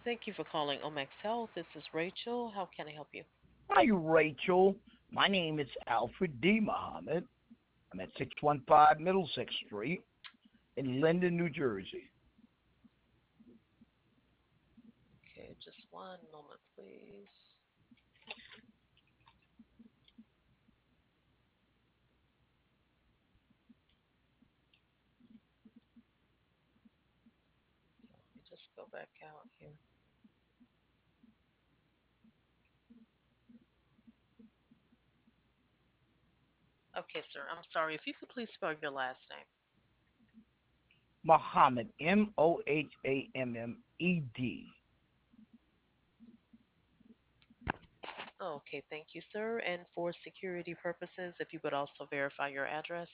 Thank you for calling Omax Health. This is Rachel. How can I help you? Hi, Rachel. My name is Alfred D. Muhammad. I'm at 615 Middlesex Street in Linden, New Jersey. Okay, just one moment, please. Let me just go back out here. Okay, sir. I'm sorry. If you could please spell your last name. Muhammad, Mohammed. Okay, thank you, sir. And for security purposes, if you would also verify your address.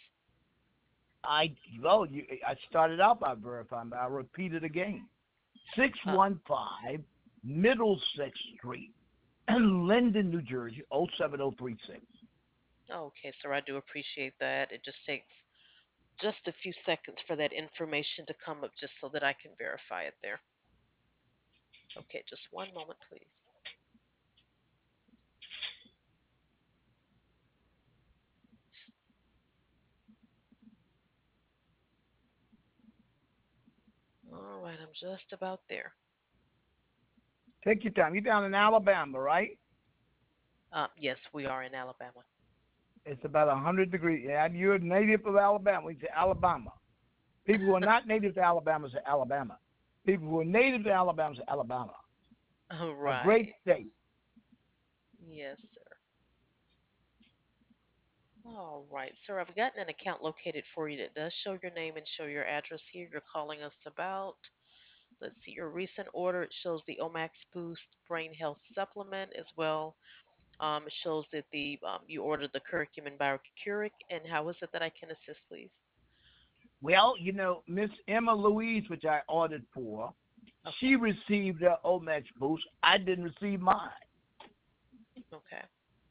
I started out by verifying, but I'll repeat it again. Uh, 615 Middlesex Street in Linden, New Jersey, 07036. okay, sir. I do appreciate that. It just takes just a few seconds for that information to come up just so that I can verify it there. Okay, just one moment, please. All right, I'm just about there. Take your time. You're down in Alabama, right? Yes, we are in Alabama. It's about 100 degrees. Yeah, you're a native of Alabama. We say Alabama. People who are not native to Alabama say Alabama. People who are native to Alabama say Alabama. All A great right. state. Yes, sir. All right, sir. I've gotten an account located for you that does show your name and show your address here. You're calling us about. Let's see your recent order. It shows the Omax Boost Brain Health Supplement as well. It shows that the you ordered the curcumin biocuric. And how is it that I can assist, please? Well, Miss Emma Louise, which I ordered for, she Okay. received her Omex boost. I didn't receive mine. Okay.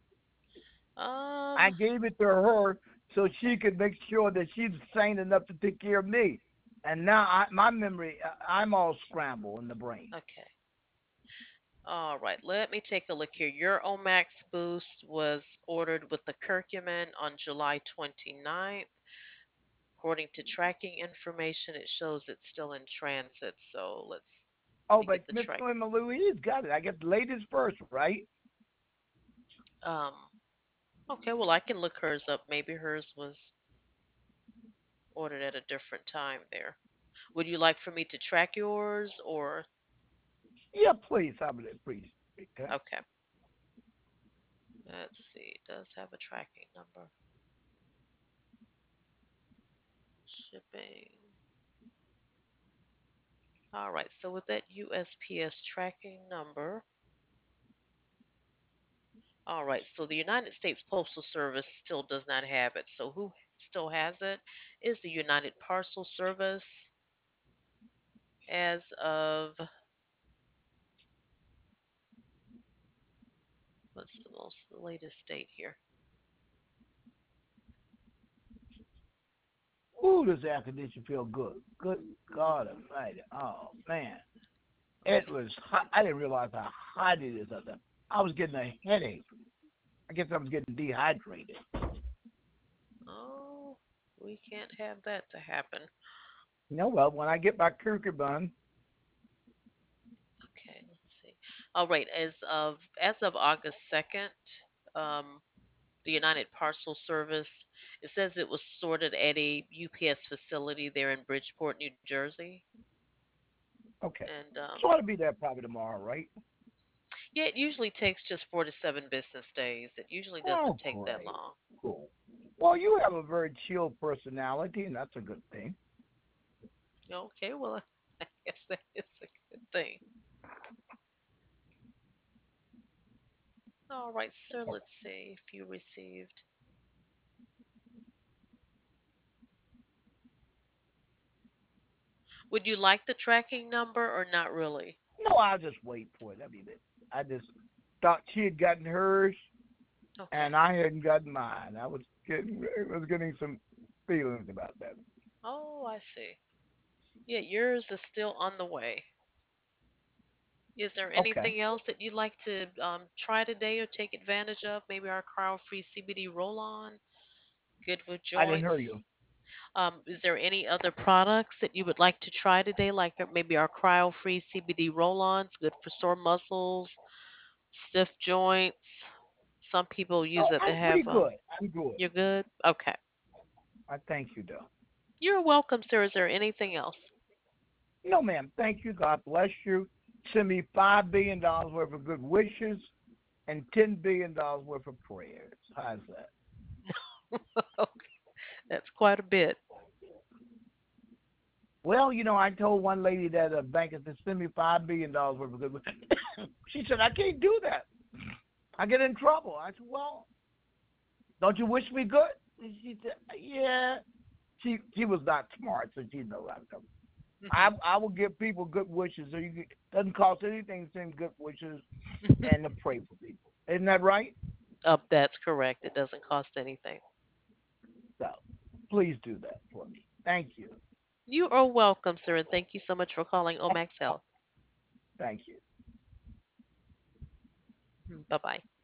I Um. gave it to her so she could make sure that she's sane enough to take care of me. And now my memory, I'm all scrambled in the brain. Okay. All right. Let me take a look here. Your Omax Boost was ordered with the curcumin on July 29th. According to tracking information, it shows it's still in transit. So let Oh, me get but the Miss track. Emma Louise got it. I guess ladies first, right? Um, okay, well I can look hers up. Maybe hers was ordered at a different time there. Would you like for me to track yours or Yeah, please. I would appreciate that. okay. Let's see. It does have a tracking number. Shipping. All right. So with that USPS tracking number, all right. So the United States Postal Service still does not have it. So who still has it is the United Parcel Service as of what's the latest date here? Ooh, this air conditioner feel good. Good God Almighty. Oh man, it Okay. was hot. I didn't realize how hot it is out there. I was getting a headache. I guess I was getting dehydrated. Oh, we can't have that to happen. Well, when I get my curcumin, Okay, let's see. All right, as of August 2nd, um, the United Parcel Service, it says it was sorted at a UPS facility there in Bridgeport, New Jersey. okay. And So I'll be there probably tomorrow, right? yeah, it usually takes just 4 to 7 business days. It usually doesn't Oh, take that great. long. Cool. Well, you have a very chill personality, and that's a good thing. Okay, well, I guess that is a good thing. All right, sir, let's see if you received. Would you like the tracking number or not really? No, I'll just wait for it. I mean, I just thought she had gotten hers, Okay. and I hadn't gotten mine. I was getting some feelings about that. Oh, I see. Yeah, yours is still on the way. Is there Okay, anything else that you'd like to try today or take advantage of? Maybe our cryo-free CBD roll-on, good with I didn't hear you. joints. Is there any other products that you would like to try today, like maybe our cryo-free CBD roll-ons, good for sore muscles, stiff joints? Some people Oh, use it to I'm pretty have. good. I'm good. You're good. Okay. I thank you, though. You're welcome, sir. Is there anything else? No, ma'am. Thank you. God bless you. Send me $5 billion worth of good wishes and $10 billion worth of prayers. How's that? Okay, that's quite a bit. Well, I told one lady that a bank is to send me $5 billion worth of good wishes. She said, I can't do that. I get in trouble. I said, well, don't you wish me good? And she said, yeah. She was not smart, so she knows I'm talking. Hmm. I will give people good wishes. So doesn't cost anything to send good wishes and to pray for people. Isn't that right? That's correct. It doesn't cost anything. So please do that for me. Thank you. You are welcome, sir, and thank you so much for calling Omax Health. Thank you. Bye bye.